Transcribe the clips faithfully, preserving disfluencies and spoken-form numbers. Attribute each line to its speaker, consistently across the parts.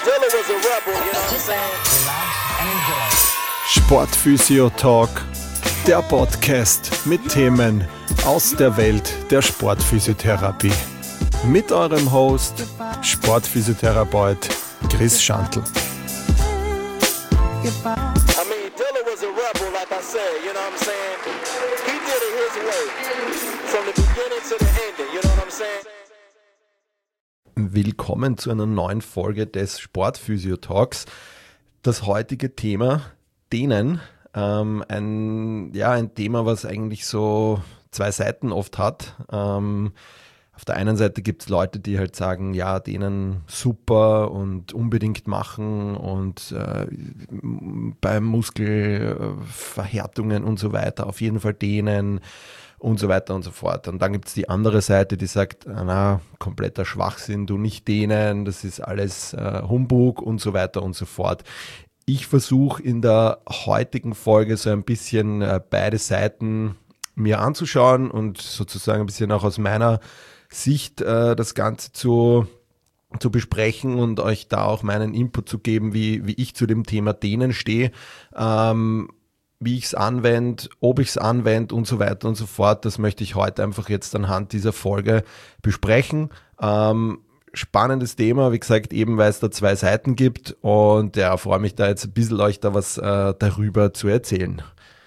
Speaker 1: Dilla was a rebel, you know what I'm saying?
Speaker 2: Sportphysio Talk, der Podcast mit Themen aus der Welt der Sportphysiotherapie. Mit eurem Host, Sportphysiotherapeut Chris Schantl.
Speaker 1: I mean, Dilla was a rebel, like I said, you know what I'm saying? He did it his way, from the beginning to the ending, you know what I'm saying?
Speaker 2: Willkommen zu einer neuen Folge des Sportphysio Talks. Das heutige Thema, Dehnen, ähm, ein, ja, ein Thema, was eigentlich so zwei Seiten oft hat. Ähm, auf der einen Seite gibt es Leute, die halt sagen, ja, Dehnen super und unbedingt machen und äh, bei Muskelverhärtungen und so weiter auf jeden Fall dehnen und so weiter und so fort. Und dann gibt es die andere Seite, die sagt, na, kompletter Schwachsinn, du nicht dehnen, das ist alles äh, Humbug und so weiter und so fort. Ich versuche in der heutigen Folge so ein bisschen äh, beide Seiten mir anzuschauen und sozusagen ein bisschen auch aus meiner Sicht äh, das Ganze zu, zu besprechen und euch da auch meinen Input zu geben, wie, wie ich zu dem Thema Dehnen stehe, ähm, wie ich es anwende, ob ich es anwende und so weiter und so fort. Das möchte ich heute einfach jetzt anhand dieser Folge besprechen. Ähm, Spannendes Thema, wie gesagt, eben weil es da zwei Seiten gibt und ja, freue mich da jetzt ein bisschen euch da was äh, darüber zu erzählen.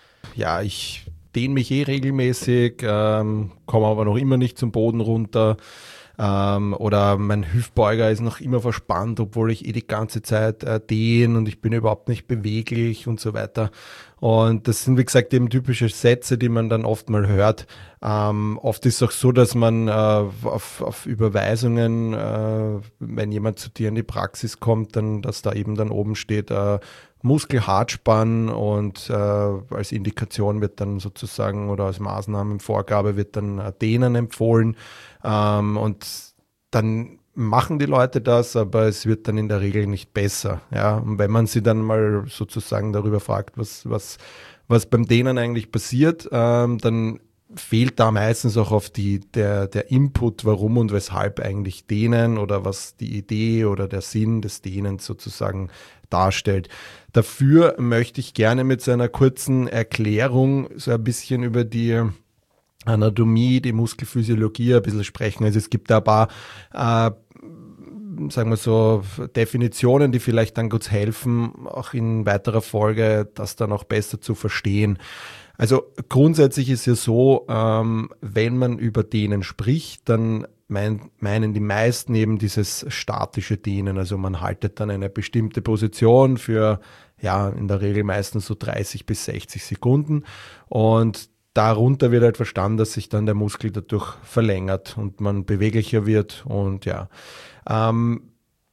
Speaker 2: Ja, ich dehne mich eh regelmäßig, ähm, komme aber noch immer nicht zum Boden runter ähm, oder mein Hüftbeuger ist noch immer verspannt, obwohl ich eh die ganze Zeit äh, dehne und ich bin überhaupt nicht beweglich und so weiter. Und das sind, wie gesagt, eben typische Sätze, die man dann oft mal hört. Ähm, oft ist es auch so, dass man äh, auf, auf Überweisungen, äh, wenn jemand zu dir in die Praxis kommt, dann, dass da eben dann oben steht, äh, Muskelhartspann und äh, als Indikation wird dann sozusagen oder als Maßnahmenvorgabe wird dann äh, Dehnen empfohlen. Ähm, und dann machen die Leute das, aber es wird dann in der Regel nicht besser. Ja? Und wenn man sie dann mal sozusagen darüber fragt, was, was, was beim Dehnen eigentlich passiert, ähm, dann fehlt da meistens auch auf die, der, der Input, warum und weshalb eigentlich Dehnen oder was die Idee oder der Sinn des Dehnens sozusagen darstellt. Dafür möchte ich gerne mit so einer kurzen Erklärung so ein bisschen über die Anatomie, die Muskelphysiologie ein bisschen sprechen. Also es gibt da ein paar, äh, sagen wir so, Definitionen, die vielleicht dann kurz helfen, auch in weiterer Folge das dann auch besser zu verstehen. Also grundsätzlich ist ja so, ähm, wenn man über Dehnen spricht, dann mein, meinen die meisten eben dieses statische Dehnen. Also man haltet dann eine bestimmte Position für, ja, in der Regel meistens so dreißig bis sechzig Sekunden und darunter wird halt verstanden, dass sich dann der Muskel dadurch verlängert und man beweglicher wird und ja. Ähm,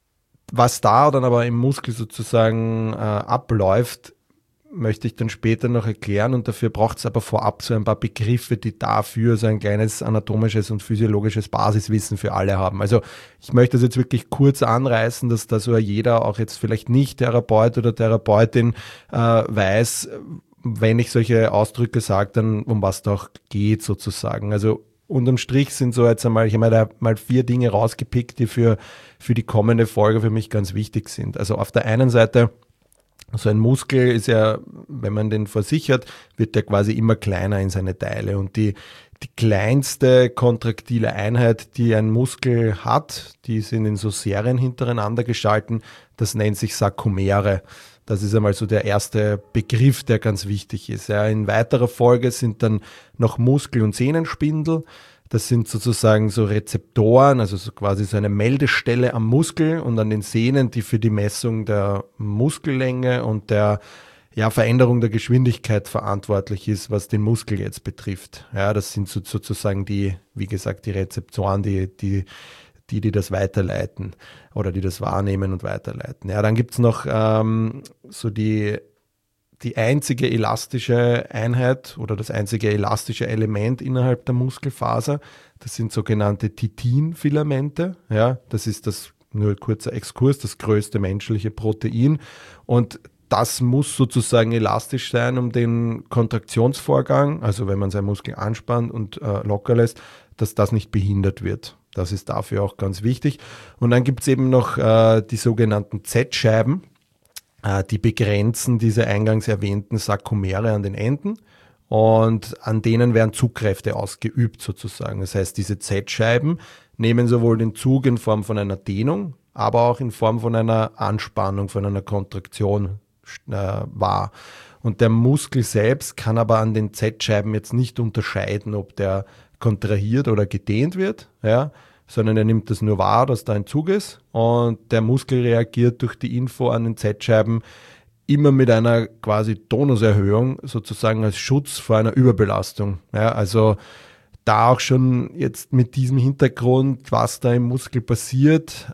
Speaker 2: was da dann aber im Muskel sozusagen äh, abläuft, möchte ich dann später noch erklären und dafür braucht es aber vorab so ein paar Begriffe, die dafür so ein kleines anatomisches und physiologisches Basiswissen für alle haben. Also ich möchte das jetzt wirklich kurz anreißen, dass da so jeder, auch jetzt vielleicht nicht Therapeut oder Therapeutin, äh, weiß, wenn ich solche Ausdrücke sage, dann um was da auch geht sozusagen. Also unterm Strich sind so jetzt einmal, ich habe da mal vier Dinge rausgepickt, die für, für die kommende Folge für mich ganz wichtig sind. Also auf der einen Seite, so ein Muskel ist ja, wenn man den versichert, wird der quasi immer kleiner in seine Teile und die, die kleinste kontraktile Einheit, die ein Muskel hat, die sind in so Serien hintereinander geschalten, das nennt sich Sarkomere. Das ist einmal so der erste Begriff, der ganz wichtig ist. Ja, in weiterer Folge sind dann noch Muskel- und Sehnenspindel. Das sind sozusagen so Rezeptoren, also so quasi so eine Meldestelle am Muskel und an den Sehnen, die für die Messung der Muskellänge und der ja, Veränderung der Geschwindigkeit verantwortlich ist, was den Muskel jetzt betrifft. Ja, das sind so, sozusagen die, wie gesagt, die Rezeptoren, die, die, die, die das weiterleiten oder die das wahrnehmen und weiterleiten. Ja, dann gibt's noch ähm, so die Die einzige elastische Einheit oder das einzige elastische Element innerhalb der Muskelfaser, das sind sogenannte Titinfilamente. Ja, das ist das, nur ein kurzer Exkurs, das größte menschliche Protein. Und das muss sozusagen elastisch sein, um den Kontraktionsvorgang, also wenn man seinen Muskel anspannt und äh, locker lässt, dass das nicht behindert wird. Das ist dafür auch ganz wichtig. Und dann gibt es eben noch äh, die sogenannten Z-Scheiben, äh, die begrenzen diese eingangs erwähnten Sarkomere an den Enden. Und an denen werden Zugkräfte ausgeübt sozusagen. Das heißt, diese Z-Scheiben nehmen sowohl den Zug in Form von einer Dehnung, aber auch in Form von einer Anspannung, von einer Kontraktion äh, wahr. Und der Muskel selbst kann aber an den Z-Scheiben jetzt nicht unterscheiden, ob der kontrahiert oder gedehnt wird, ja, sondern er nimmt das nur wahr, dass da ein Zug ist. Und der Muskel reagiert durch die Info an den Z-Scheiben immer mit einer quasi Tonuserhöhung sozusagen als Schutz vor einer Überbelastung. Ja, also da auch schon jetzt mit diesem Hintergrund, was da im Muskel passiert,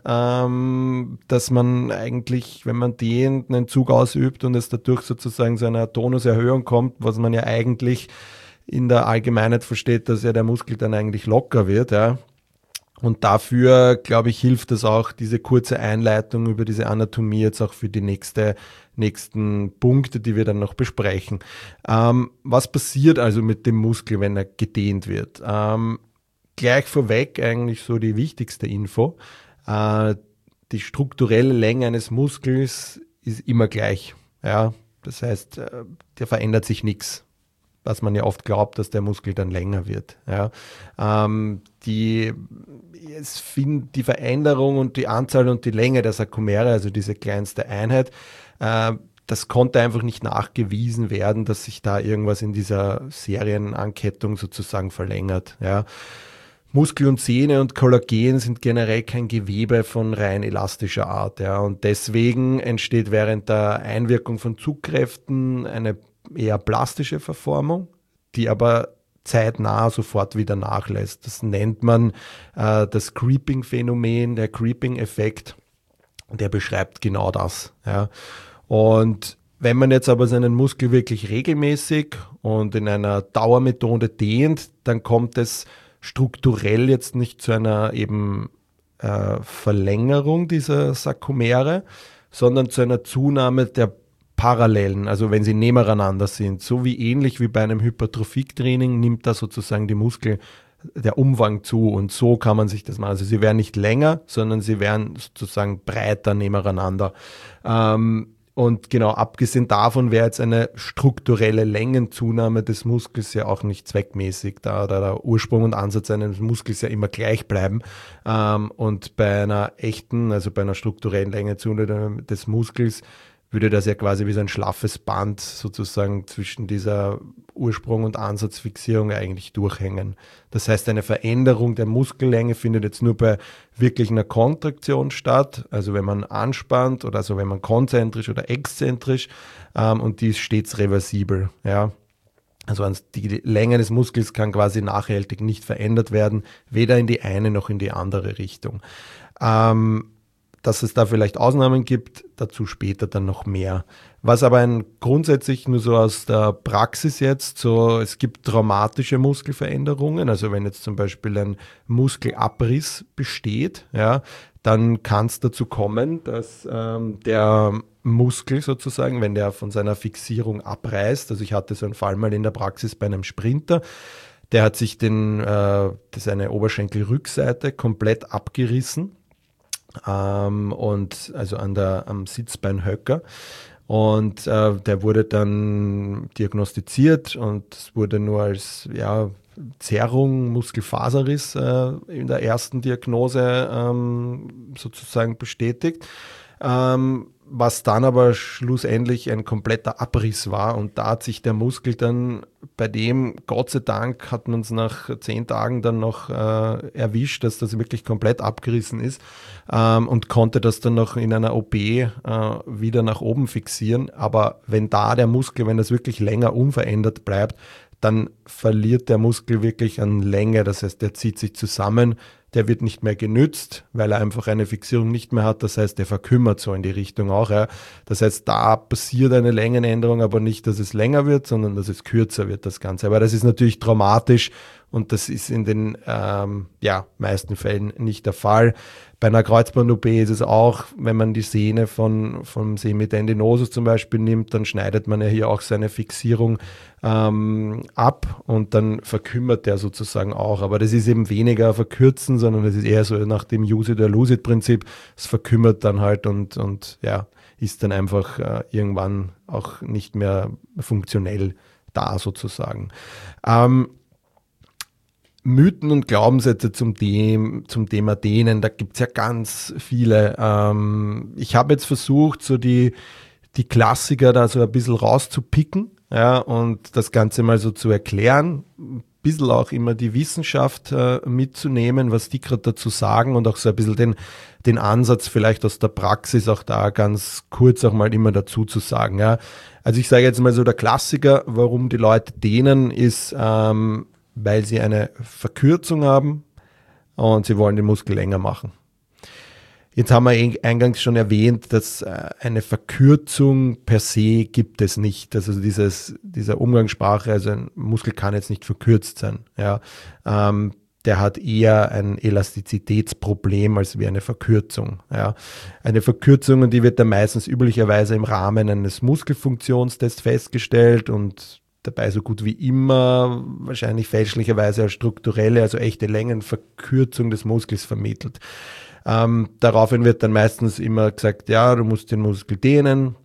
Speaker 2: ähm, dass man eigentlich, wenn man dehnt, einen Zug ausübt und es dadurch sozusagen zu einer Tonuserhöhung kommt, was man ja eigentlich in der Allgemeinheit versteht, dass ja der Muskel dann eigentlich locker wird, ja. Und dafür, glaube ich, hilft es auch, diese kurze Einleitung über diese Anatomie jetzt auch für die nächste, nächsten Punkte, die wir dann noch besprechen. Ähm, was passiert also mit dem Muskel, wenn er gedehnt wird? Ähm, gleich vorweg eigentlich so die wichtigste Info. Äh, die strukturelle Länge eines Muskels ist immer gleich. Ja? Das heißt, äh, der verändert sich nichts. Was man ja oft glaubt, dass der Muskel dann länger wird. Ja. Ähm, die, es find, die Veränderung und die Anzahl und die Länge der Sarkomere, also diese kleinste Einheit, äh, das konnte einfach nicht nachgewiesen werden, dass sich da irgendwas in dieser Serienankettung sozusagen verlängert. Ja. Muskel und Sehne und Kollagen sind generell kein Gewebe von rein elastischer Art. Ja. Und deswegen entsteht während der Einwirkung von Zugkräften eine eher plastische Verformung, die aber zeitnah sofort wieder nachlässt. Das nennt man äh, das Creeping-Phänomen, der Creeping-Effekt, der beschreibt genau das. Ja. Und wenn man jetzt aber seinen Muskel wirklich regelmäßig und in einer Dauermethode dehnt, dann kommt es strukturell jetzt nicht zu einer eben äh, Verlängerung dieser Sarkomere, sondern zu einer Zunahme der Parallelen, also wenn sie nebeneinander sind, so wie ähnlich wie bei einem Hypertrophie-Training nimmt da sozusagen die Muskel, der Umfang zu und so kann man sich das machen. Also sie werden nicht länger, sondern sie werden sozusagen breiter nebeneinander. Ähm, und genau, abgesehen davon wäre jetzt eine strukturelle Längenzunahme des Muskels ja auch nicht zweckmäßig, da, da der Ursprung und Ansatz eines Muskels ja immer gleich bleiben. Ähm, und bei einer echten, also bei einer strukturellen Längenzunahme des Muskels würde das ja quasi wie so ein schlaffes Band sozusagen zwischen dieser Ursprung- und Ansatzfixierung eigentlich durchhängen. Das heißt, eine Veränderung der Muskellänge findet jetzt nur bei wirklich einer Kontraktion statt, also wenn man anspannt oder also wenn man konzentrisch oder exzentrisch ähm, und die ist stets reversibel. Ja. Also die Länge des Muskels kann quasi nachhaltig nicht verändert werden, weder in die eine noch in die andere Richtung. Ähm, Dass es da vielleicht Ausnahmen gibt, dazu später dann noch mehr. Was aber ein grundsätzlich nur so aus der Praxis jetzt, so es gibt traumatische Muskelveränderungen, also wenn jetzt zum Beispiel ein Muskelabriss besteht, ja, dann kann es dazu kommen, dass ähm, der Muskel sozusagen, wenn der von seiner Fixierung abreißt, also ich hatte so einen Fall mal in der Praxis bei einem Sprinter, der hat sich den, äh, seine Oberschenkelrückseite komplett abgerissen. Ähm, und also an der, am Sitzbeinhöcker. Und äh, der wurde dann diagnostiziert und es wurde nur als ja, Zerrung, Muskelfaserriss äh, in der ersten Diagnose ähm, sozusagen bestätigt. Ähm, was dann aber schlussendlich ein kompletter Abriss war und da hat sich der Muskel dann bei dem, Gott sei Dank, hat man es nach zehn Tagen dann noch äh, erwischt, dass das wirklich komplett abgerissen ist ähm, und konnte das dann noch in einer O P äh, wieder nach oben fixieren. Aber wenn da der Muskel, wenn das wirklich länger unverändert bleibt, dann verliert der Muskel wirklich an Länge, das heißt, der zieht sich zusammen, der wird nicht mehr genützt, weil er einfach eine Fixierung nicht mehr hat, das heißt, der verkümmert so in die Richtung auch. Ja. Das heißt, da passiert eine Längenänderung, aber nicht, dass es länger wird, sondern dass es kürzer wird, das Ganze. Aber das ist natürlich traumatisch und das ist in den ähm, ja, meisten Fällen nicht der Fall. Bei einer Kreuzband-O P ist es auch, wenn man die Sehne von, vom Semitendinosus zum Beispiel nimmt, dann schneidet man ja hier auch seine Fixierung ähm, ab und dann verkümmert der sozusagen auch. Aber das ist eben weniger verkürzen, sondern das ist eher so nach dem Use-it-or-lose-it-Prinzip. Es verkümmert dann halt und, und ja, ist dann einfach äh, irgendwann auch nicht mehr funktionell da sozusagen. Ähm, Mythen und Glaubenssätze zum, Dem, zum Thema Dehnen, da gibt es ja ganz viele. Ähm, ich habe jetzt versucht, so die, die Klassiker da so ein bisschen rauszupicken, ja, und das Ganze mal so zu erklären, ein bisschen auch immer die Wissenschaft äh, mitzunehmen, was die gerade dazu sagen und auch so ein bisschen den, den Ansatz vielleicht aus der Praxis auch da ganz kurz auch mal immer dazu zu sagen. Ja. Also ich sage jetzt mal so, der Klassiker, warum die Leute dehnen, ist, ähm, weil sie eine Verkürzung haben und sie wollen den Muskel länger machen. Jetzt haben wir eingangs schon erwähnt, dass eine Verkürzung per se gibt es nicht. Also dieses, dieser Umgangssprache, also ein Muskel kann jetzt nicht verkürzt sein. Ja. Ähm, der hat eher ein Elastizitätsproblem als wie eine Verkürzung. Ja. Eine Verkürzung, die wird dann meistens üblicherweise im Rahmen eines Muskelfunktionstests festgestellt und dabei so gut wie immer wahrscheinlich fälschlicherweise als strukturelle, also echte Längenverkürzung des Muskels vermittelt. Ähm, daraufhin wird dann meistens immer gesagt, ja, du musst den Muskel dehnen.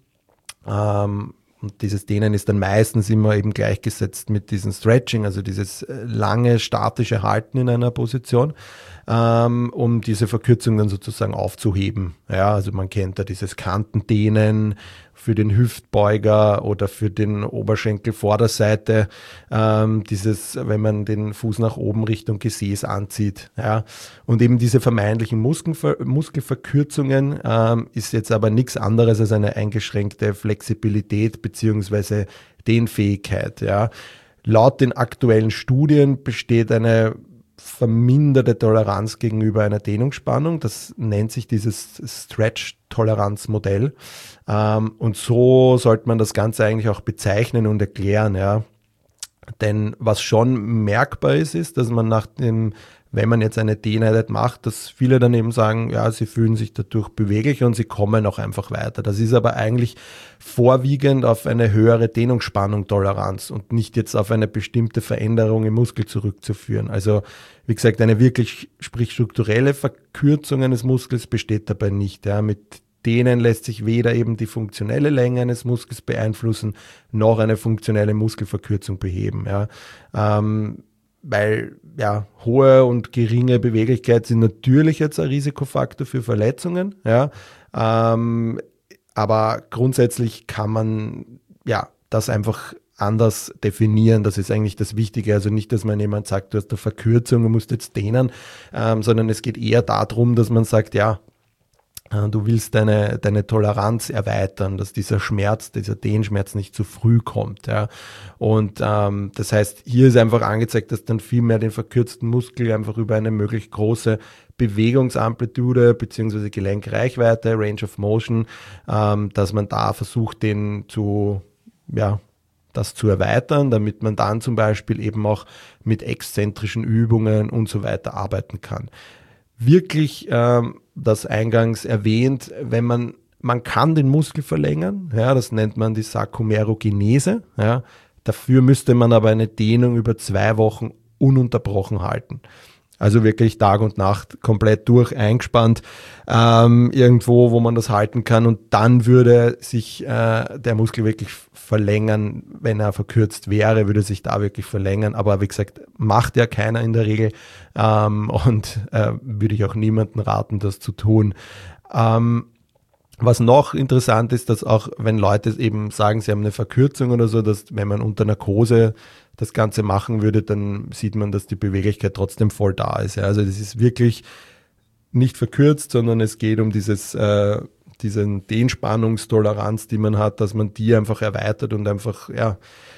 Speaker 2: Ähm, und dieses Dehnen ist dann meistens immer eben gleichgesetzt mit diesem Stretching, also dieses lange statische Halten in einer Position, ähm, um diese Verkürzung dann sozusagen aufzuheben. Ja, also man kennt da dieses Kantendehnen für den Hüftbeuger oder für den Oberschenkelvorderseite, ähm, dieses, wenn man den Fuß nach oben Richtung Gesäß anzieht. Ja. Und eben diese vermeintlichen Muskelver Muskelverkürzungen ähm, ist jetzt aber nichts anderes als eine eingeschränkte Flexibilität beziehungsweise Dehnfähigkeit. Ja. Laut den aktuellen Studien besteht eine verminderte Toleranz gegenüber einer Dehnungsspannung. Das nennt sich dieses Stretch-Toleranz-Modell. Ähm, und so sollte man das Ganze eigentlich auch bezeichnen und erklären. Ja. Denn was schon merkbar ist, ist, dass man nach dem, wenn man jetzt eine Dehneinheit macht, dass viele dann eben sagen, ja, sie fühlen sich dadurch beweglicher und sie kommen auch einfach weiter. Das ist aber eigentlich vorwiegend auf eine höhere Dehnungsspannung-Toleranz und nicht jetzt auf eine bestimmte Veränderung im Muskel zurückzuführen. Also wie gesagt, eine wirklich, sprich strukturelle Verkürzung eines Muskels besteht dabei nicht. Ja. Mit Dehnen lässt sich weder eben die funktionelle Länge eines Muskels beeinflussen, noch eine funktionelle Muskelverkürzung beheben. Ja. Ähm, weil ja, hohe und geringe Beweglichkeit sind natürlich jetzt ein Risikofaktor für Verletzungen. Ja. Ähm, aber grundsätzlich kann man ja das einfach anders definieren. Das ist eigentlich das Wichtige. Also nicht, dass man jemand sagt, du hast eine Verkürzung, du musst jetzt dehnen, ähm, sondern es geht eher darum, dass man sagt, ja, du willst deine, deine Toleranz erweitern, dass dieser Schmerz, dieser Dehnschmerz nicht zu früh kommt. Ja. Und ähm, das heißt, hier ist einfach angezeigt, dass dann viel mehr den verkürzten Muskel einfach über eine möglichst große Bewegungsamplitude bzw. Gelenkreichweite, Range of Motion, ähm, dass man da versucht, den zu, ja, das zu erweitern, damit man dann zum Beispiel eben auch mit exzentrischen Übungen und so weiter arbeiten kann. Wirklich ähm, das eingangs erwähnt, wenn man, man kann den Muskel verlängern, ja, das nennt man die Sarkomerogenese, ja, dafür müsste man aber eine Dehnung über zwei Wochen ununterbrochen halten. Also wirklich Tag und Nacht komplett durch eingespannt, ähm, irgendwo, wo man das halten kann und dann würde sich äh, der Muskel wirklich verlängern, wenn er verkürzt wäre, würde sich da wirklich verlängern, aber wie gesagt, macht ja keiner in der Regel ähm, und äh, würde ich auch niemandem raten, das zu tun. Ähm, Was noch interessant ist, dass auch wenn Leute eben sagen, sie haben eine Verkürzung oder so, dass wenn man unter Narkose das Ganze machen würde, dann sieht man, dass die Beweglichkeit trotzdem voll da ist. Ja. Also das ist wirklich nicht verkürzt, sondern es geht um dieses, äh, diesen Dehnspannungstoleranz, die man hat, dass man die einfach erweitert und einfach ja,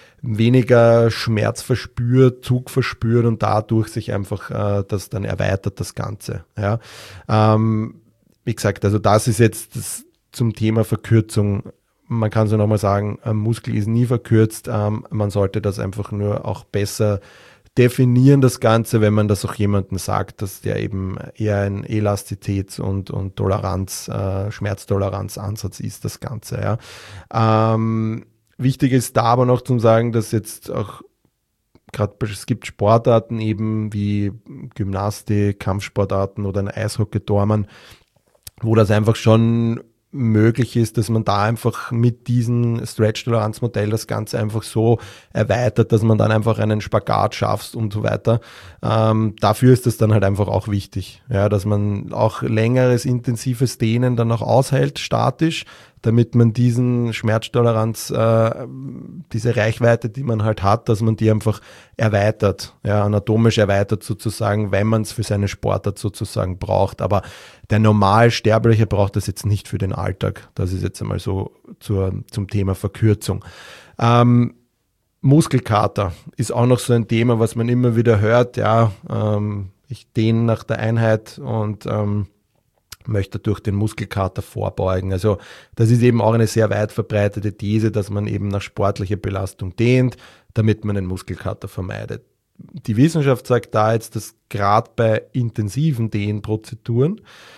Speaker 2: weniger Schmerz verspürt, Zug verspürt und dadurch sich einfach äh, das dann erweitert, das Ganze. Ja. Ähm, wie gesagt, also das ist jetzt das zum Thema Verkürzung. Man kann so nochmal sagen, ein Muskel ist nie verkürzt. Ähm, man sollte das einfach nur auch besser definieren das Ganze, wenn man das auch jemandem sagt, dass der eben eher ein Elastizitäts- und, und Toleranz, äh, Schmerztoleranzansatz ist, das Ganze. Ja. Ähm, wichtig ist da aber noch zu sagen, dass jetzt auch gerade es gibt Sportarten eben wie Gymnastik, Kampfsportarten oder ein Eishockey-Tormann, wo das einfach schon möglich ist, dass man da einfach mit diesem Stretch-Toleranz-Modell das Ganze einfach so erweitert, dass man dann einfach einen Spagat schafft und so weiter. Ähm, dafür ist das dann halt einfach auch wichtig, ja, dass man auch längeres, intensives Dehnen dann auch aushält, statisch, damit man diesen Schmerztoleranz, äh, diese Reichweite, die man halt hat, dass man die einfach erweitert, ja, anatomisch erweitert sozusagen, wenn man es für seine Sportart sozusagen braucht. Aber der Normalsterbliche braucht das jetzt nicht für den Alltag. Das ist jetzt einmal so zur, zum Thema Verkürzung. Ähm, Muskelkater ist auch noch so ein Thema, was man immer wieder hört. Ja, ähm, ich dehne nach der Einheit und ähm, möchte durch den Muskelkater vorbeugen. Also das ist eben auch eine sehr weit verbreitete These, dass man eben nach sportlicher Belastung dehnt, damit man den Muskelkater vermeidet. Die Wissenschaft sagt da jetzt, dass gerade bei intensiven Dehnprozeduren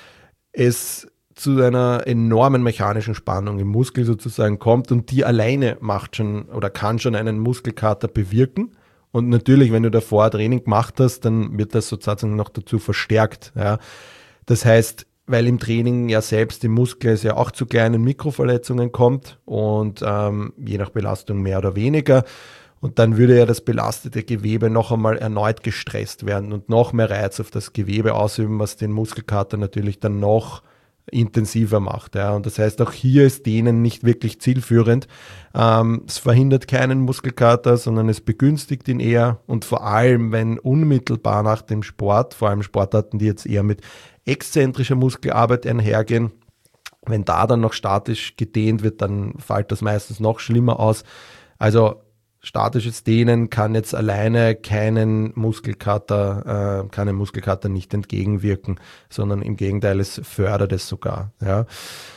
Speaker 2: es zu einer enormen mechanischen Spannung im Muskel sozusagen kommt und die alleine macht schon oder kann schon einen Muskelkater bewirken. Und natürlich, wenn du davor Training gemacht hast, dann wird das sozusagen noch dazu verstärkt. Ja. Das heißt, weil im Training ja selbst im Muskel es ja auch zu kleinen Mikroverletzungen kommt und ähm, je nach Belastung mehr oder weniger. Und dann würde ja das belastete Gewebe noch einmal erneut gestresst werden und noch mehr Reiz auf das Gewebe ausüben, was den Muskelkater natürlich dann noch intensiver macht. Ja. Und das heißt, auch hier ist Dehnen nicht wirklich zielführend. Ähm, es verhindert keinen Muskelkater, sondern es begünstigt ihn eher. Und vor allem, wenn unmittelbar nach dem Sport, vor allem Sportarten, die jetzt eher mit exzentrischer Muskelarbeit einhergehen, wenn da dann noch statisch gedehnt wird, dann fällt das meistens noch schlimmer aus. Also statisches Dehnen kann jetzt alleine keinen Muskelkater, äh, keinen Muskelkater nicht entgegenwirken, sondern im Gegenteil, es fördert es sogar. Ja.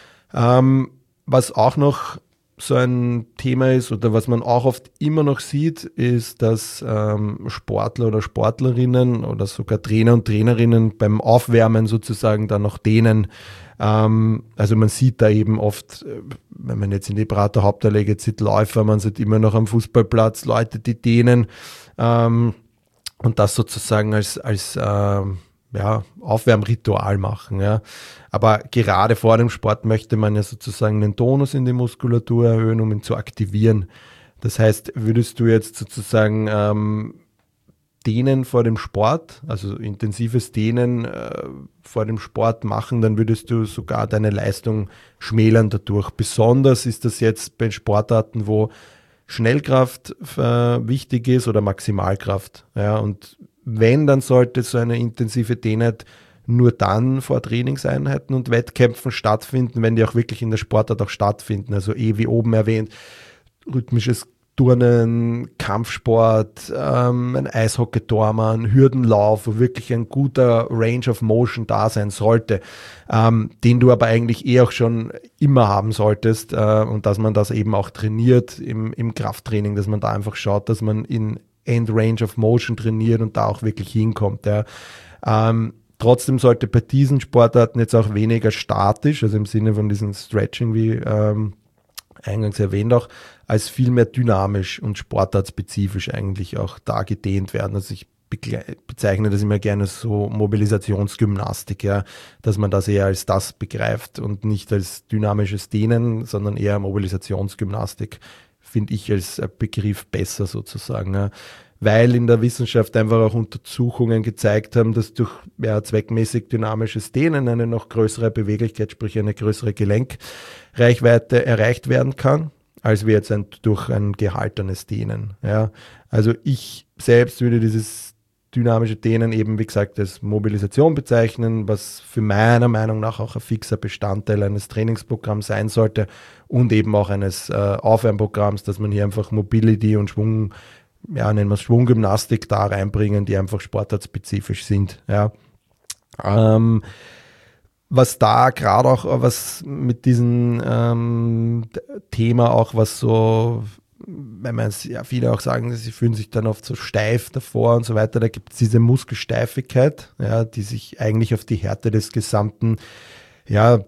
Speaker 2: Ähm, was auch noch so ein Thema ist oder was man auch oft immer noch sieht, ist, dass ähm, Sportler oder Sportlerinnen oder sogar Trainer und Trainerinnen beim Aufwärmen sozusagen dann noch dehnen. Ähm, also man sieht da eben oft, wenn man jetzt in die Prater Hauptallee sieht, Läufer, man sieht immer noch am Fußballplatz Leute, die dehnen ähm, und das sozusagen als, als ähm, ja, Aufwärmritual machen. Ja. Aber gerade vor dem Sport möchte man ja sozusagen den Tonus in die Muskulatur erhöhen, um ihn zu aktivieren. Das heißt, würdest du jetzt sozusagen ähm, Dehnen vor dem Sport, also intensives Dehnen äh, vor dem Sport machen, dann würdest du sogar deine Leistung schmälern dadurch. Besonders ist das jetzt bei Sportarten, wo Schnellkraft äh, wichtig ist oder Maximalkraft. Ja, und wenn, dann sollte so eine intensive Dehnheit nur dann vor Trainingseinheiten und Wettkämpfen stattfinden, wenn die auch wirklich in der Sportart auch stattfinden. Also eh wie oben erwähnt, rhythmisches Turnen, Kampfsport, ähm, ein Eishockey-Tormann, Hürdenlauf, wo wirklich ein guter Range of Motion da sein sollte, ähm, den du aber eigentlich eh auch schon immer haben solltest äh, und dass man das eben auch trainiert im, im Krafttraining, dass man da einfach schaut, dass man in End Range of Motion trainiert und da auch wirklich hinkommt. Ja. Ähm, trotzdem sollte bei diesen Sportarten jetzt auch weniger statisch, also im Sinne von diesem Stretching, wie ähm, eingangs erwähnt auch, als viel mehr dynamisch und sportartspezifisch eigentlich auch da gedehnt werden. Also ich bezeichne das immer gerne so Mobilisationsgymnastik, ja, dass man das eher als das begreift und nicht als dynamisches Dehnen, sondern eher Mobilisationsgymnastik, finde ich als Begriff besser sozusagen. Ja. Weil in der Wissenschaft einfach auch Untersuchungen gezeigt haben, dass durch ja, zweckmäßig dynamisches Dehnen eine noch größere Beweglichkeit, sprich eine größere Gelenkreichweite erreicht werden kann, als wir jetzt ein, durch ein gehaltenes Dehnen. Ja. Also ich selbst würde dieses dynamische Dehnen eben, wie gesagt, als Mobilisation bezeichnen, was für meiner Meinung nach auch ein fixer Bestandteil eines Trainingsprogramms sein sollte und eben auch eines äh, Aufwärmprogramms, dass man hier einfach Mobility und Schwung, ja, nennen wir es Schwunggymnastik da reinbringen, die einfach sportartspezifisch sind. Ja. Ähm, was da gerade auch, was mit diesem ähm, Thema auch, was so wenn man ja, viele auch sagen, sie fühlen sich dann oft so steif davor und so weiter, da gibt es diese Muskelsteifigkeit, ja, die sich eigentlich auf die Härte des gesamten ja,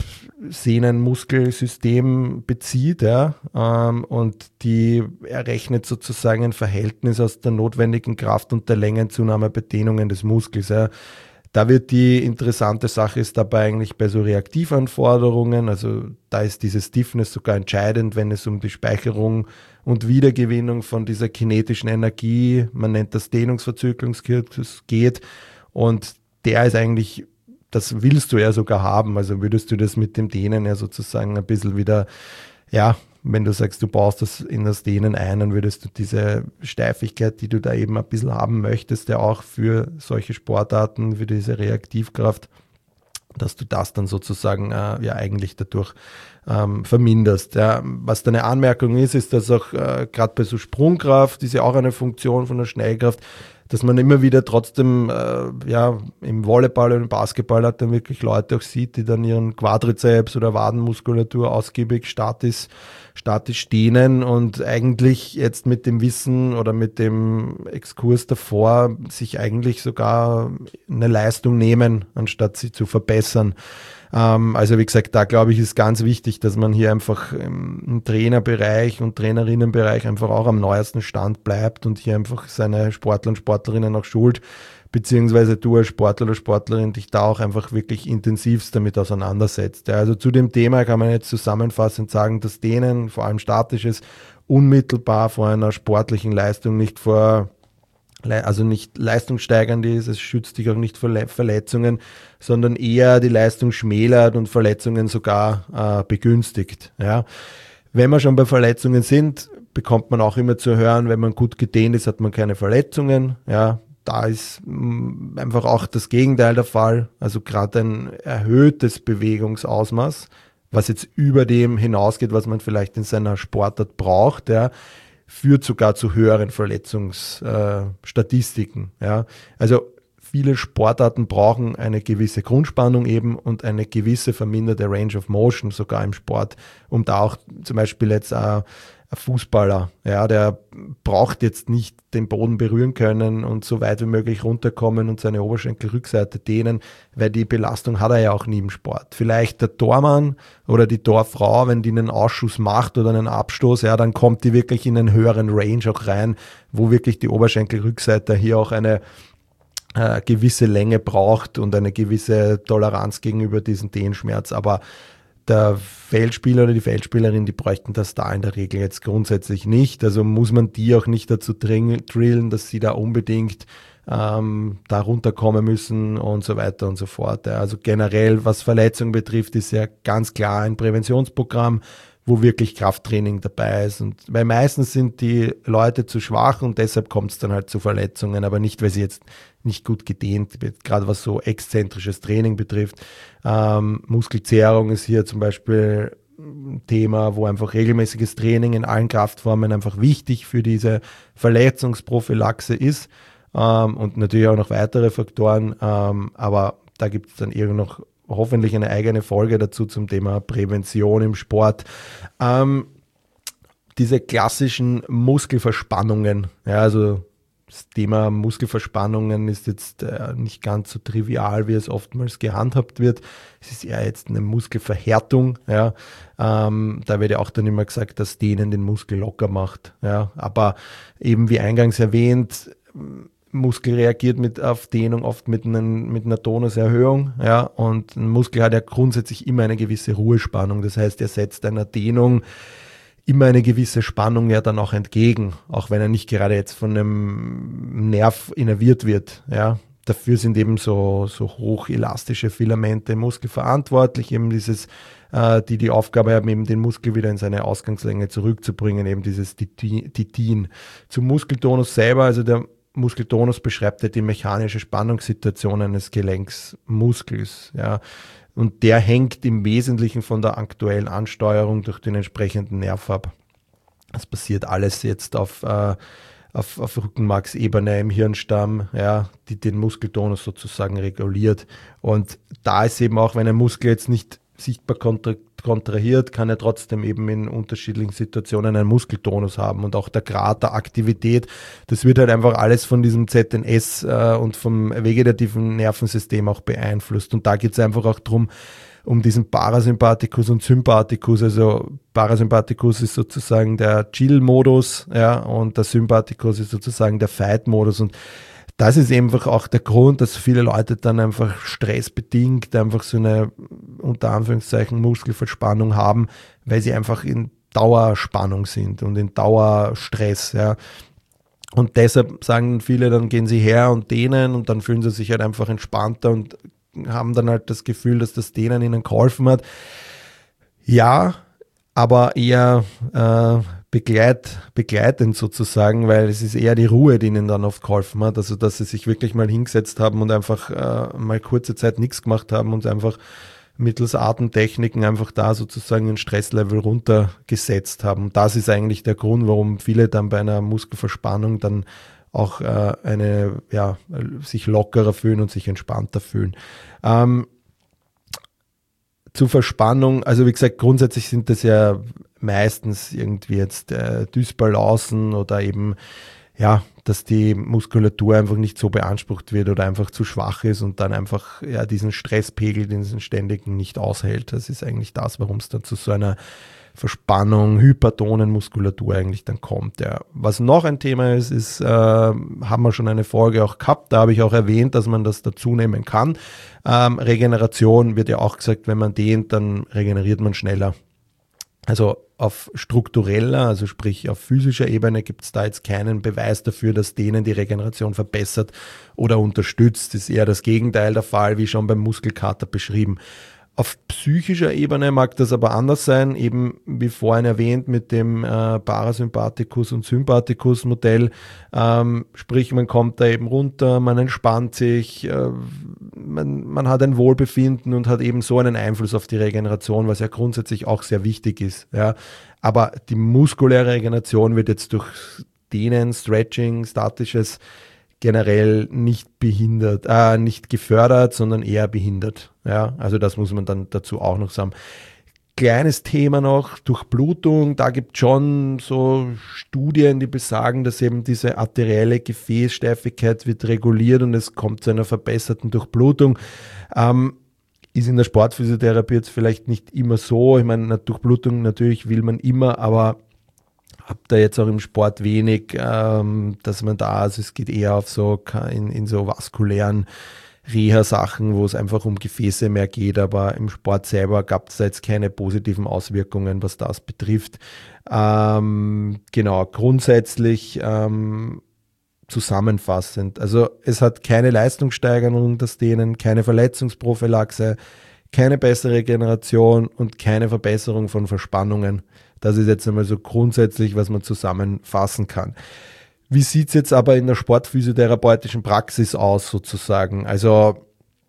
Speaker 2: Sehnenmuskelsystem bezieht, ja, ähm, und die errechnet sozusagen ein Verhältnis aus der notwendigen Kraft und der Längenzunahme bei Dehnungen des Muskels. Ja. Da wird die interessante Sache ist dabei eigentlich bei so Reaktivanforderungen, also da ist diese Stiffness sogar entscheidend, wenn es um die Speicherung und Wiedergewinnung von dieser kinetischen Energie, man nennt das Dehnungsverzögerungskurs, geht, und der ist eigentlich, das willst du ja sogar haben, also würdest du das mit dem Dehnen ja sozusagen ein bisschen wieder, ja, wenn du sagst, du baust das in das Dehnen ein, dann würdest du diese Steifigkeit, die du da eben ein bisschen haben möchtest, ja auch für solche Sportarten, für diese Reaktivkraft, dass du das dann sozusagen äh, ja eigentlich dadurch ähm, verminderst. Ja. Was deine Anmerkung ist, ist, dass auch äh, gerade bei so Sprungkraft, ist ja auch eine Funktion von der Schnellkraft, dass man immer wieder trotzdem, äh, ja, im Volleyball und im Basketball hat dann wirklich Leute auch sieht, die dann ihren Quadrizeps oder Wadenmuskulatur ausgiebig statisch, statisch dehnen und eigentlich jetzt mit dem Wissen oder mit dem Exkurs davor sich eigentlich sogar eine Leistung nehmen, anstatt sie zu verbessern. Ähm, also wie gesagt, da glaube ich, ist ganz wichtig, dass man hier einfach im, im Trainerbereich und Trainerinnenbereich einfach auch am neuesten Stand bleibt und hier einfach seine Sportler und Sportlerinnen auch schult, beziehungsweise du als Sportler oder Sportlerin dich da auch einfach wirklich intensivst damit auseinandersetzt. Ja, also zu dem Thema kann man jetzt zusammenfassend sagen, dass Dehnen, vor allem statisches, unmittelbar vor einer sportlichen Leistung nicht vor also nicht leistungssteigernd ist, es schützt dich auch nicht vor Verletzungen, sondern eher die Leistung schmälert und Verletzungen sogar äh, begünstigt. Ja. Wenn wir schon bei Verletzungen sind, bekommt man auch immer zu hören, wenn man gut gedehnt ist, hat man keine Verletzungen. Ja. Da ist mh, einfach auch das Gegenteil der Fall, also gerade ein erhöhtes Bewegungsausmaß, was jetzt über dem hinausgeht, was man vielleicht in seiner Sportart braucht, ja, führt sogar zu höheren Verletzungsstatistiken. Äh, ja. Also viele Sportarten brauchen eine gewisse Grundspannung eben und eine gewisse verminderte Range of Motion sogar im Sport, um da auch zum Beispiel jetzt äh, ein Fußballer, ja, der braucht jetzt nicht den Boden berühren können und so weit wie möglich runterkommen und seine Oberschenkelrückseite dehnen, weil die Belastung hat er ja auch nie im Sport. Vielleicht der Tormann oder die Torfrau, wenn die einen Ausschuss macht oder einen Abstoß, ja, dann kommt die wirklich in einen höheren Range auch rein, wo wirklich die Oberschenkelrückseite hier auch eine äh, gewisse Länge braucht und eine gewisse Toleranz gegenüber diesem Dehnschmerz, aber der Feldspieler oder die Feldspielerin, die bräuchten das da in der Regel jetzt grundsätzlich nicht. Also muss man die auch nicht dazu drillen, dass sie da unbedingt ähm, da runterkommen müssen und so weiter und so fort. Also generell, was Verletzungen betrifft, ist ja ganz klar ein Präventionsprogramm, wo wirklich Krafttraining dabei ist. Und weil meistens sind die Leute zu schwach und deshalb kommt es dann halt zu Verletzungen, aber nicht, weil sie jetzt nicht gut gedehnt wird, gerade was so exzentrisches Training betrifft. Ähm, Muskelzehrung ist hier zum Beispiel ein Thema, wo einfach regelmäßiges Training in allen Kraftformen einfach wichtig für diese Verletzungsprophylaxe ist, ähm, und natürlich auch noch weitere Faktoren, ähm, aber da gibt es dann irgend noch hoffentlich eine eigene Folge dazu zum Thema Prävention im Sport. Ähm, diese klassischen Muskelverspannungen, ja, also das Thema Muskelverspannungen ist jetzt äh, nicht ganz so trivial, wie es oftmals gehandhabt wird. Es ist eher jetzt eine Muskelverhärtung. Ja. Ähm, da wird ja auch dann immer gesagt, dass Dehnen den Muskel locker macht. Ja. Aber eben wie eingangs erwähnt, Muskel reagiert mit auf Dehnung oft mit, einen, mit einer Tonuserhöhung. Ja. Und ein Muskel hat ja grundsätzlich immer eine gewisse Ruhespannung. Das heißt, er setzt einer Dehnung immer eine gewisse Spannung ja dann auch entgegen, auch wenn er nicht gerade jetzt von einem Nerv innerviert wird. Ja. Dafür sind eben so, so hochelastische Filamente im Muskel verantwortlich, eben dieses, äh, die die Aufgabe haben, eben den Muskel wieder in seine Ausgangslänge zurückzubringen, eben dieses Titin. Zum Muskeltonus selber, also der Muskeltonus beschreibt ja die mechanische Spannungssituation eines Gelenksmuskels, ja. Und der hängt im Wesentlichen von der aktuellen Ansteuerung durch den entsprechenden Nerv ab. Das passiert alles jetzt auf, äh, auf, auf Rückenmarksebene im Hirnstamm, ja, die den Muskeltonus sozusagen reguliert. Und da ist eben auch, wenn ein Muskel jetzt nicht sichtbar kontrahiert, kann er trotzdem eben in unterschiedlichen Situationen einen Muskeltonus haben und auch der Grad der Aktivität, das wird halt einfach alles von diesem Z N S äh, und vom vegetativen Nervensystem auch beeinflusst und da geht es einfach auch darum, um diesen Parasympathikus und Sympathikus, also Parasympathikus ist sozusagen der Chill-Modus, ja, und der Sympathikus ist sozusagen der Fight-Modus und das ist einfach auch der Grund, dass viele Leute dann einfach stressbedingt einfach so eine, unter Anführungszeichen, Muskelverspannung haben, weil sie einfach in Dauerspannung sind und in Dauerstress, ja. Und deshalb sagen viele, dann gehen sie her und dehnen und dann fühlen sie sich halt einfach entspannter und haben dann halt das Gefühl, dass das Dehnen ihnen geholfen hat. Ja, aber eher äh, begleit, begleitend sozusagen, weil es ist eher die Ruhe, die ihnen dann oft geholfen hat. Also, dass sie sich wirklich mal hingesetzt haben und einfach äh, mal kurze Zeit nichts gemacht haben und einfach mittels Atemtechniken einfach da sozusagen den Stresslevel runtergesetzt haben. Das ist eigentlich der Grund, warum viele dann bei einer Muskelverspannung dann auch äh, eine, ja, sich lockerer fühlen und sich entspannter fühlen. Ähm, zur Verspannung, also wie gesagt, grundsätzlich sind das ja meistens irgendwie jetzt äh, Dysbalancen oder eben, ja, dass die Muskulatur einfach nicht so beansprucht wird oder einfach zu schwach ist und dann einfach ja diesen Stresspegel, diesen ständigen nicht aushält. Das ist eigentlich das, warum es dann zu so einer Verspannung, hypertonen Muskulatur eigentlich dann kommt. Ja. Was noch ein Thema ist, ist, äh, haben wir schon eine Folge auch gehabt, da habe ich auch erwähnt, dass man das dazu nehmen kann. Ähm, Regeneration wird ja auch gesagt, wenn man dehnt, dann regeneriert man schneller. Also auf struktureller, also sprich auf physischer Ebene gibt es da jetzt keinen Beweis dafür, dass Dehnen die Regeneration verbessert oder unterstützt. Das ist eher das Gegenteil der Fall, wie schon beim Muskelkater beschrieben. Auf psychischer Ebene mag das aber anders sein, eben wie vorhin erwähnt mit dem äh, Parasympathikus- und Sympathikus-Modell. Ähm, sprich, man kommt da eben runter, man entspannt sich, äh, man, man hat ein Wohlbefinden und hat eben so einen Einfluss auf die Regeneration, was ja grundsätzlich auch sehr wichtig ist. Ja. Aber die muskuläre Regeneration wird jetzt durch Dehnen, Stretching, Statisches generell nicht behindert, äh, nicht gefördert, sondern eher behindert. Ja, also das muss man dann dazu auch noch sagen. Kleines Thema noch, Durchblutung, da gibt es schon so Studien, die besagen, dass eben diese arterielle Gefäßsteifigkeit wird reguliert und es kommt zu einer verbesserten Durchblutung. Ähm, ist in der Sportphysiotherapie jetzt vielleicht nicht immer so. Ich meine, Durchblutung natürlich will man immer, aber habe da jetzt auch im Sport wenig, ähm, dass man da, also es geht eher auf so in, in so vaskulären Reha-Sachen, wo es einfach um Gefäße mehr geht, aber im Sport selber gab es da jetzt keine positiven Auswirkungen, was das betrifft. Ähm, genau, grundsätzlich ähm, zusammenfassend, also es hat keine Leistungssteigerung das Dehnen, keine Verletzungsprophylaxe, keine bessere Regeneration und keine Verbesserung von Verspannungen. Das ist jetzt einmal so grundsätzlich, was man zusammenfassen kann. Wie sieht es jetzt aber in der sportphysiotherapeutischen Praxis aus sozusagen? Also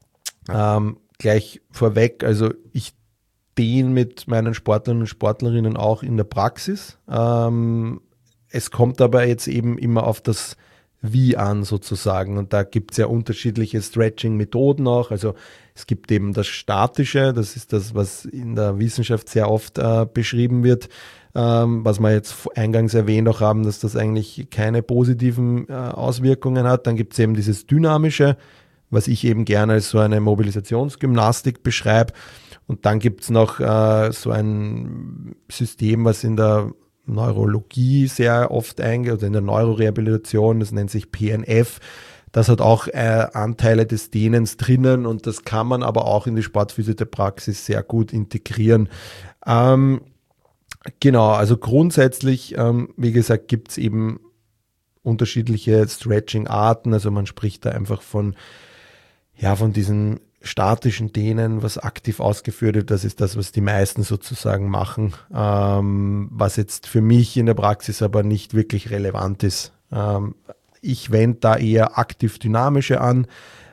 Speaker 2: ähm, gleich vorweg, also ich dehne mit meinen Sportlern und Sportlerinnen auch in der Praxis. Ähm, es kommt aber jetzt eben immer auf das Wie an sozusagen und da gibt es ja unterschiedliche Stretching-Methoden auch. Also es gibt eben das Statische, das ist das, was in der Wissenschaft sehr oft äh, beschrieben wird, ähm, was wir jetzt eingangs erwähnt auch haben, dass das eigentlich keine positiven äh, Auswirkungen hat. Dann gibt es eben dieses Dynamische, was ich eben gerne als so eine Mobilisationsgymnastik beschreibe. Und dann gibt es noch äh, so ein System, was in der Neurologie sehr oft eingeht, oder in der Neurorehabilitation, das nennt sich P N F. Das hat auch äh, Anteile des Dehnens drinnen und das kann man aber auch in die Sportphysiotherapie-Praxis sehr gut integrieren. Ähm, genau, also grundsätzlich, ähm, wie gesagt, gibt es eben unterschiedliche Stretching-Arten, also man spricht da einfach von, ja, von diesen statischen Dehnen, was aktiv ausgeführt wird, das ist das, was die meisten sozusagen machen, ähm, was jetzt für mich in der Praxis aber nicht wirklich relevant ist. Ähm, ich wende da eher aktiv-dynamische an,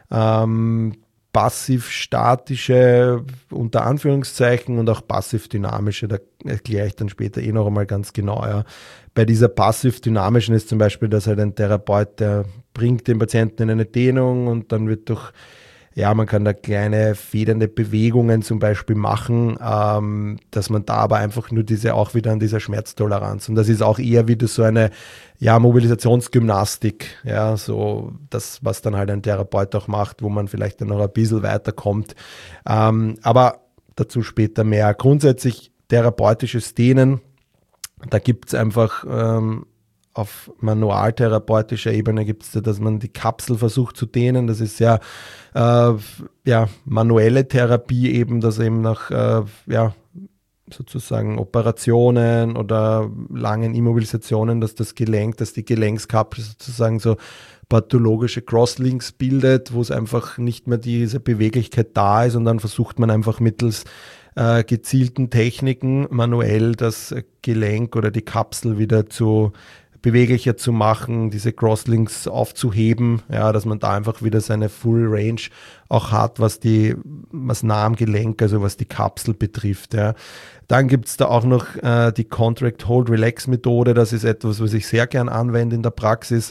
Speaker 2: ähm, passiv-statische unter Anführungszeichen und auch passiv-dynamische, da erkläre ich dann später eh noch einmal ganz genau. Ja. Bei dieser passiv-dynamischen ist zum Beispiel, dass halt ein Therapeut, der bringt den Patienten in eine Dehnung und dann wird durch ja, man kann da kleine federnde Bewegungen zum Beispiel machen, ähm, dass man da aber einfach nur diese, auch wieder an dieser Schmerztoleranz, und das ist auch eher wieder so eine, ja, Mobilisationsgymnastik, ja, so das, was dann halt ein Therapeut auch macht, wo man vielleicht dann noch ein bisschen weiterkommt, ähm, aber dazu später mehr. Grundsätzlich therapeutisches Dehnen, da gibt es einfach ähm, auf manualtherapeutischer Ebene gibt es da, dass man die Kapsel versucht zu dehnen. Das ist ja, äh, ja manuelle Therapie eben, dass eben nach äh, ja, sozusagen Operationen oder langen Immobilisationen, dass das Gelenk, dass die Gelenkskapsel sozusagen so pathologische Crosslinks bildet, wo es einfach nicht mehr diese Beweglichkeit da ist, und dann versucht man einfach mittels äh, gezielten Techniken manuell das Gelenk oder die Kapsel wieder zu beweglicher zu machen, diese Crosslinks aufzuheben, ja, dass man da einfach wieder seine Full Range auch hat, was die, was nah am Gelenk, also was die Kapsel betrifft, ja. Dann gibt es da auch noch äh, die Contract Hold Relax Methode, das ist etwas, was ich sehr gern anwende in der Praxis,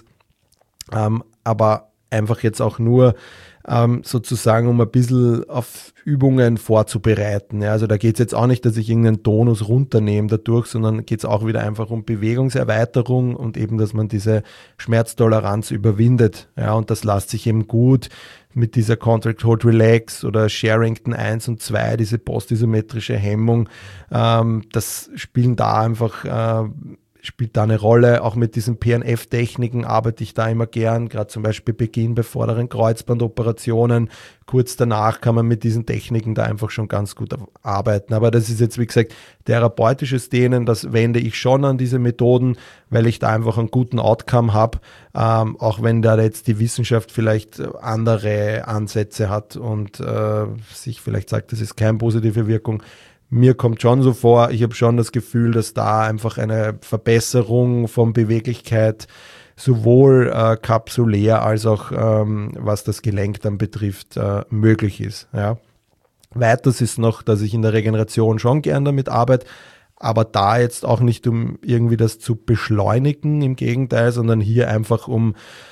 Speaker 2: ähm, aber einfach jetzt auch nur ähm, sozusagen, um ein bisschen auf Übungen vorzubereiten. Ja, also da geht es jetzt auch nicht, dass ich irgendeinen Tonus runternehme dadurch, sondern geht es auch wieder einfach um Bewegungserweiterung und eben, dass man diese Schmerztoleranz überwindet. Ja, und das lässt sich eben gut mit dieser Contract Hold Relax oder Sherrington eins und zwei, diese postisometrische Hemmung, ähm, das spielen da einfach äh, spielt da eine Rolle. Auch mit diesen P N F-Techniken arbeite ich da immer gern, gerade zum Beispiel Beginn bei vorderen Kreuzbandoperationen. Kurz danach kann man mit diesen Techniken da einfach schon ganz gut arbeiten. Aber das ist jetzt, wie gesagt, therapeutisches Dehnen, das wende ich schon an diese Methoden, weil ich da einfach einen guten Outcome habe, ähm, auch wenn da jetzt die Wissenschaft vielleicht andere Ansätze hat und äh, sich vielleicht sagt, das ist keine positive Wirkung. Mir kommt schon so vor, ich habe schon das Gefühl, dass da einfach eine Verbesserung von Beweglichkeit sowohl äh, kapsulär als auch ähm, was das Gelenk dann betrifft, äh, möglich ist. Ja. Weiters ist noch, dass ich in der Regeneration schon gern damit arbeite, aber da jetzt auch nicht, um irgendwie das zu beschleunigen, im Gegenteil, sondern hier einfach um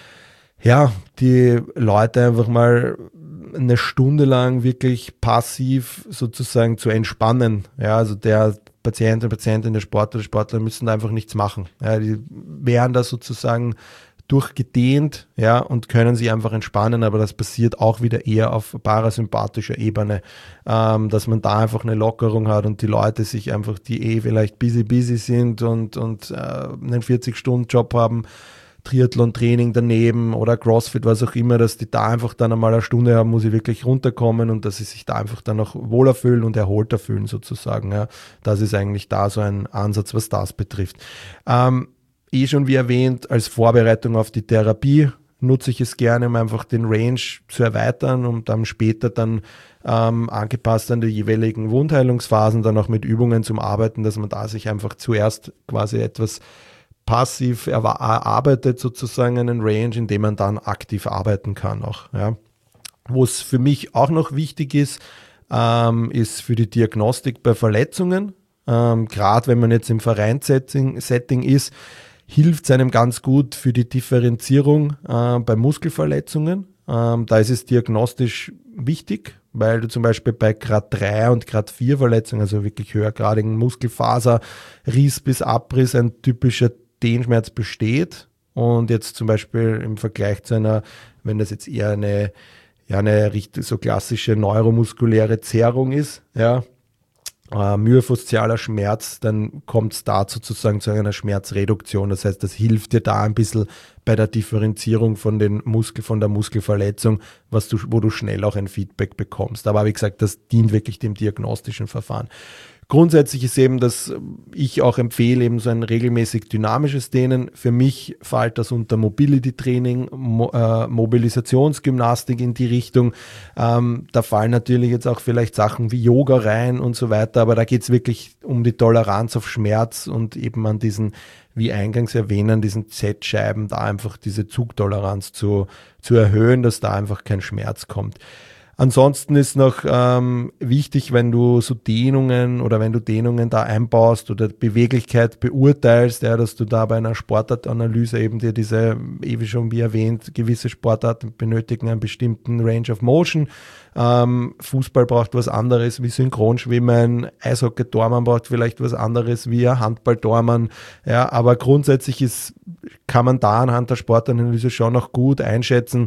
Speaker 2: ja, die Leute einfach mal eine Stunde lang wirklich passiv sozusagen zu entspannen. Ja, also der Patient, der Patientin, der Sportler, der Sportler müssen da einfach nichts machen. Ja, die werden da sozusagen durchgedehnt, ja, und können sich einfach entspannen, aber das passiert auch wieder eher auf parasympathischer Ebene, ähm, dass man da einfach eine Lockerung hat und die Leute sich einfach, die eh vielleicht busy busy sind und, und äh, einen vierzig-Stunden-Job haben, Triathlon-Training daneben oder Crossfit, was auch immer, dass die da einfach dann einmal eine Stunde haben, muss ich wirklich runterkommen und dass sie sich da einfach dann auch wohler fühlen und erholter fühlen sozusagen. Ja. Das ist eigentlich da so ein Ansatz, was das betrifft. Ähm, eh schon wie erwähnt, als Vorbereitung auf die Therapie nutze ich es gerne, um einfach den Range zu erweitern und dann später dann ähm, angepasst an die jeweiligen Wundheilungsphasen dann auch mit Übungen zum Arbeiten, dass man da sich einfach zuerst quasi etwas passiv erarbeitet sozusagen einen Range, in dem man dann aktiv arbeiten kann auch. Ja. Wo es für mich auch noch wichtig ist, ähm, ist für die Diagnostik bei Verletzungen. Ähm, gerade wenn man jetzt im Vereinssetting Setting ist, hilft es einem ganz gut für die Differenzierung äh, bei Muskelverletzungen. Ähm, da ist es diagnostisch wichtig, weil du zum Beispiel bei Grad drei und Grad vier Verletzungen, also wirklich höhergradigen Muskelfaser, Riss bis Abriss, ein typischer Dehnschmerz besteht und jetzt zum Beispiel im Vergleich zu einer, wenn das jetzt eher eine, ja, eine richtig so klassische neuromuskuläre Zerrung ist, ja, äh, myofaszialer Schmerz, dann kommt es da sozusagen zu einer Schmerzreduktion. Das heißt, das hilft dir da ein bisschen bei der Differenzierung von den Muskel, von der Muskelverletzung, was du, wo du schnell auch ein Feedback bekommst. Aber wie gesagt, das dient wirklich dem diagnostischen Verfahren. Grundsätzlich ist eben, dass ich auch empfehle, eben so ein regelmäßig dynamisches Dehnen. Für mich fällt das unter Mobility-Training, Mo- äh, Mobilisationsgymnastik in die Richtung. Ähm, da fallen natürlich jetzt auch vielleicht Sachen wie Yoga rein und so weiter, aber da geht es wirklich um die Toleranz auf Schmerz und eben an diesen, wie eingangs erwähnt, diesen Z-Scheiben da einfach diese Zugtoleranz zu, zu erhöhen, dass da einfach kein Schmerz kommt. Ansonsten ist noch ähm, wichtig, wenn du so Dehnungen oder wenn du Dehnungen da einbaust oder Beweglichkeit beurteilst, ja, dass du da bei einer Sportartanalyse eben dir diese, wie schon wie erwähnt, gewisse Sportarten benötigen einen bestimmten Range of Motion. Ähm, Fußball braucht was anderes wie Synchronschwimmen, Eishockey-Tormann braucht vielleicht was anderes wie ein Handball-Tormann. Ja, aber grundsätzlich ist, kann man da anhand der Sportanalyse schon noch gut einschätzen,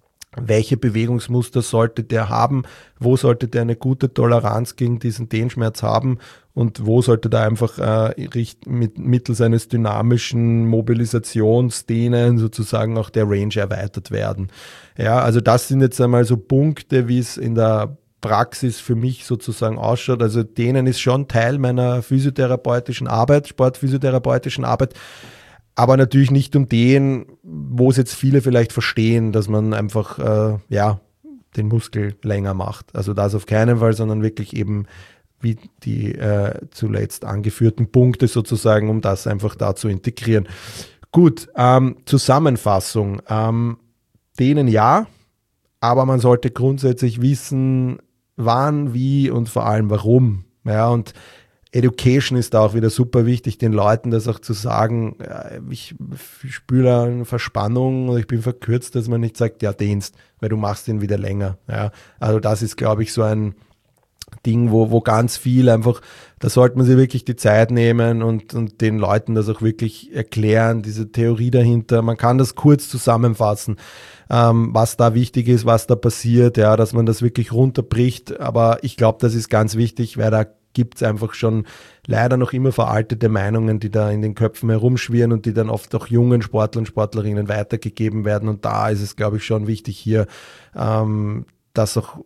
Speaker 2: welche Bewegungsmuster sollte der haben, wo sollte der eine gute Toleranz gegen diesen Dehnschmerz haben und wo sollte da einfach äh, mit, mittels eines dynamischen Mobilisationsdehnen sozusagen auch der Range erweitert werden. Ja, also das sind jetzt einmal so Punkte, wie es in der Praxis für mich sozusagen ausschaut. Also Dehnen ist schon Teil meiner physiotherapeutischen Arbeit, sportphysiotherapeutischen Arbeit. Aber natürlich nicht um den, wo es jetzt viele vielleicht verstehen, dass man einfach äh, ja, den Muskel länger macht. Also das auf keinen Fall, sondern wirklich eben wie die äh, zuletzt angeführten Punkte sozusagen, um das einfach da zu integrieren. Gut, ähm, Zusammenfassung. Ähm, denen ja, aber man sollte grundsätzlich wissen, wann, wie und vor allem warum. Ja, und Education ist da auch wieder super wichtig, den Leuten das auch zu sagen, ich spüre eine Verspannung und ich bin verkürzt, dass man nicht sagt, ja, dehnst, weil du machst den wieder länger. Ja, also das ist, glaube ich, so ein Ding, wo, wo ganz viel einfach, da sollte man sich wirklich die Zeit nehmen und, und den Leuten das auch wirklich erklären, diese Theorie dahinter. Man kann das kurz zusammenfassen, ähm, was da wichtig ist, was da passiert, ja, dass man das wirklich runterbricht. Aber ich glaube, das ist ganz wichtig, weil da gibt es einfach schon leider noch immer veraltete Meinungen, die da in den Köpfen herumschwirren und die dann oft auch jungen Sportlern und Sportlerinnen weitergegeben werden. Und da ist es, glaube ich, schon wichtig, hier ähm, das auch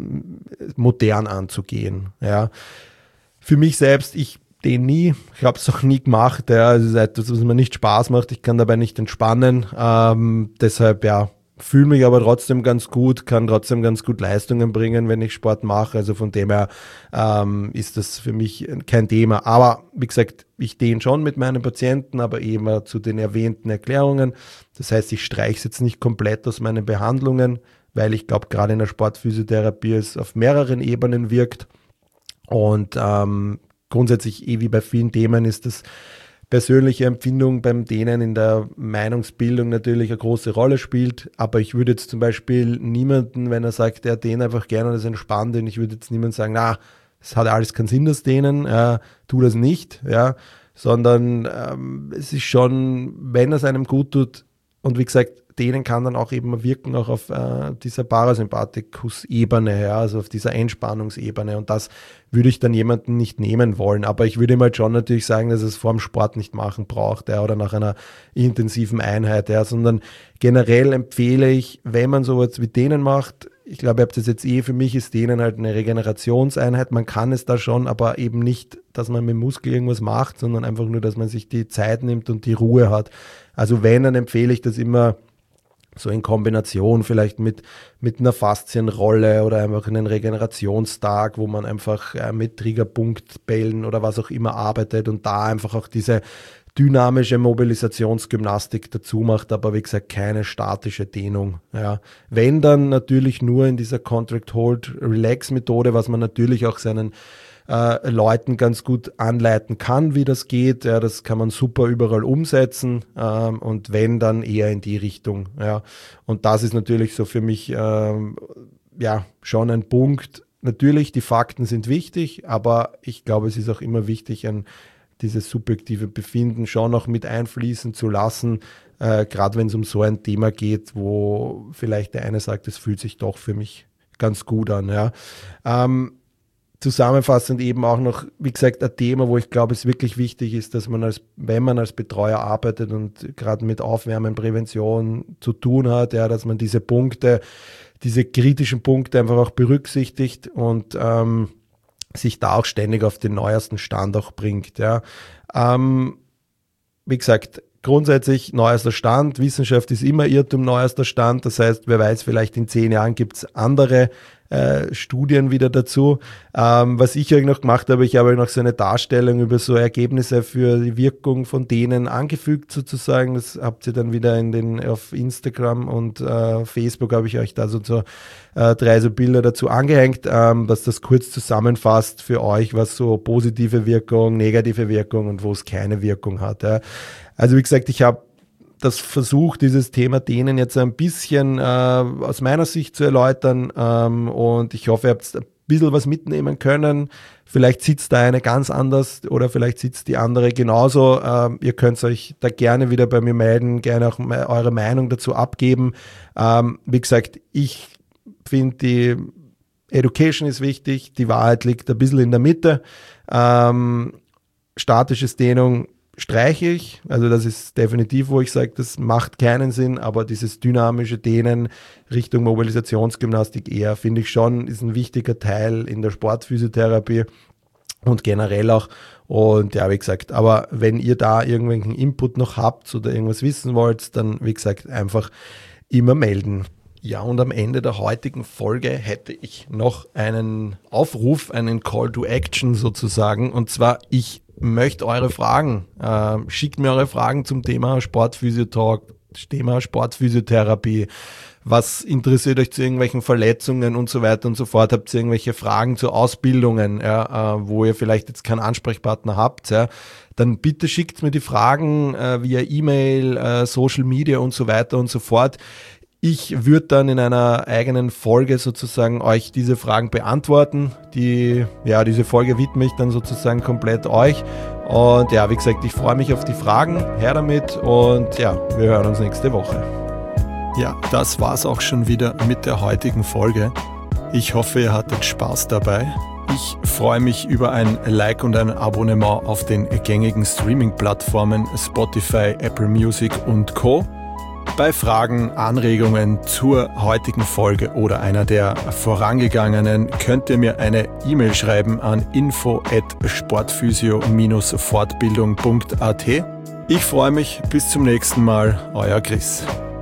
Speaker 2: modern anzugehen. Ja. Für mich selbst, ich dehne nie, ich habe es auch nie gemacht. Ja. Es ist etwas, was mir nicht Spaß macht. Ich kann dabei nicht entspannen. Ähm, deshalb, ja, fühle mich aber trotzdem ganz gut, kann trotzdem ganz gut Leistungen bringen, wenn ich Sport mache. Also von dem her ähm, ist das für mich kein Thema. Aber wie gesagt, ich dehne schon mit meinen Patienten, aber eben zu den erwähnten Erklärungen. Das heißt, ich streiche es jetzt nicht komplett aus meinen Behandlungen, weil ich glaube, gerade in der Sportphysiotherapie es auf mehreren Ebenen wirkt. Und ähm, grundsätzlich, eh wie bei vielen Themen, ist das persönliche Empfindung beim Dehnen in der Meinungsbildung natürlich eine große Rolle spielt, aber ich würde jetzt zum Beispiel niemanden, wenn er sagt, er dehnt einfach gerne und ist entspannt, und ich würde jetzt niemandem sagen, na, es hat alles keinen Sinn, das Dehnen, äh, tu das nicht, ja, sondern ähm, es ist schon, wenn es einem gut tut, und wie gesagt, Dehnen kann dann auch eben wirken auch auf äh, dieser Parasympathikus-Ebene, ja, also auf dieser Entspannungsebene, und das würde ich dann jemanden nicht nehmen wollen, aber ich würde ihm halt schon natürlich sagen, dass es vor dem Sport nicht machen braucht, ja, oder nach einer intensiven Einheit, ja, sondern generell empfehle ich, wenn man sowas wie Dehnen macht, ich glaube, ihr habt das jetzt eh, für mich ist Dehnen halt eine Regenerationseinheit, man kann es da schon, aber eben nicht, dass man mit dem Muskel irgendwas macht, sondern einfach nur, dass man sich die Zeit nimmt und die Ruhe hat. Also wenn, dann empfehle ich das immer so in Kombination vielleicht mit, mit einer Faszienrolle oder einfach einen Regenerationstag, wo man einfach äh, mit Triggerpunktbällen oder was auch immer arbeitet und da einfach auch diese dynamische Mobilisationsgymnastik dazu macht, aber wie gesagt keine statische Dehnung. Ja. Wenn, dann natürlich nur in dieser Contract-Hold-Relax-Methode, was man natürlich auch seinen Äh, Leuten ganz gut anleiten kann, wie das geht. Ja, das kann man super überall umsetzen, ähm, und wenn, dann eher in die Richtung. Ja. Und das ist natürlich so für mich ähm, ja, schon ein Punkt. Natürlich, die Fakten sind wichtig, aber ich glaube, es ist auch immer wichtig, ein, dieses subjektive Befinden schon auch mit einfließen zu lassen, äh, gerade wenn es um so ein Thema geht, wo vielleicht der eine sagt, es fühlt sich doch für mich ganz gut an. Ja. Ähm, Zusammenfassend eben auch noch, wie gesagt, ein Thema, wo ich glaube, es wirklich wichtig ist, dass man als, wenn man als Betreuer arbeitet und gerade mit Aufwärmen, Prävention zu tun hat, ja, dass man diese Punkte, diese kritischen Punkte einfach auch berücksichtigt und ähm, sich da auch ständig auf den neuesten Stand auch bringt. Ja. Ähm, wie gesagt, grundsätzlich neuester Stand, Wissenschaft ist immer Irrtum, neuester Stand, das heißt, wer weiß, vielleicht in zehn Jahren gibt es andere äh, Studien wieder dazu. Ähm, was ich euch noch gemacht habe, ich habe euch noch so eine Darstellung über so Ergebnisse für die Wirkung von denen angefügt sozusagen. Das habt ihr dann wieder in den auf Instagram und äh, Facebook habe ich euch da so, so äh, drei so Bilder dazu angehängt, ähm, was das kurz zusammenfasst für euch, was so positive Wirkung, negative Wirkung und wo es keine Wirkung hat. Ja. Also wie gesagt, ich habe das versucht, dieses Thema denen jetzt ein bisschen äh, aus meiner Sicht zu erläutern ähm, und ich hoffe, ihr habt ein bisschen was mitnehmen können. Vielleicht sitzt da eine ganz anders oder vielleicht sitzt die andere genauso. Ähm, ihr könnt euch da gerne wieder bei mir melden, gerne auch me- eure Meinung dazu abgeben. Ähm, wie gesagt, ich finde, die Education ist wichtig, die Wahrheit liegt ein bisschen in der Mitte. Ähm, statisches Dehnung streiche ich, also das ist definitiv, wo ich sage, das macht keinen Sinn, aber dieses dynamische Dehnen Richtung Mobilisationsgymnastik eher, finde ich schon, ist ein wichtiger Teil in der Sportphysiotherapie und generell auch. Und ja, wie gesagt, aber wenn ihr da irgendwelchen Input noch habt oder irgendwas wissen wollt, dann wie gesagt, einfach immer melden. Ja, und am Ende der heutigen Folge hätte ich noch einen Aufruf, einen Call to Action sozusagen, und zwar ich möchte eure Fragen, äh, schickt mir eure Fragen zum Thema Sportphysiotalk, Thema Sportphysiotherapie, was interessiert euch zu irgendwelchen Verletzungen und so weiter und so fort, habt ihr irgendwelche Fragen zu Ausbildungen, ja, äh, wo ihr vielleicht jetzt keinen Ansprechpartner habt, ja, dann bitte schickt mir die Fragen äh, via E-Mail, äh, Social Media und so weiter und so fort. Ich würde dann in einer eigenen Folge sozusagen euch diese Fragen beantworten. Die, ja, diese Folge widme ich dann sozusagen komplett euch. Und ja, wie gesagt, ich freue mich auf die Fragen. Her damit und ja, wir hören uns nächste Woche. Ja, das war's auch schon wieder mit der heutigen Folge. Ich hoffe, ihr hattet Spaß dabei. Ich freue mich über ein Like und ein Abonnement auf den gängigen Streaming-Plattformen Spotify, Apple Music und Co. Bei Fragen, Anregungen zur heutigen Folge oder einer der vorangegangenen könnt ihr mir eine E-Mail schreiben an info at sportphysio dash fortbildung punkt at. Ich freue mich, bis zum nächsten Mal, euer Chris.